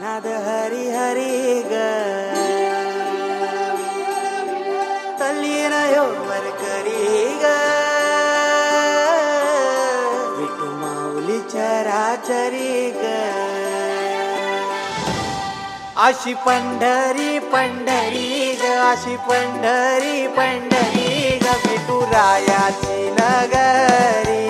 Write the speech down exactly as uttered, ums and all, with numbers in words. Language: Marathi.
नाद हरी हरी ग तल्लीन वर करी ग विठू माऊली चराचरी ग अशी पंढरी पंढरी ग अशी पंढरी पंढरी ग विठू रायाची नगरी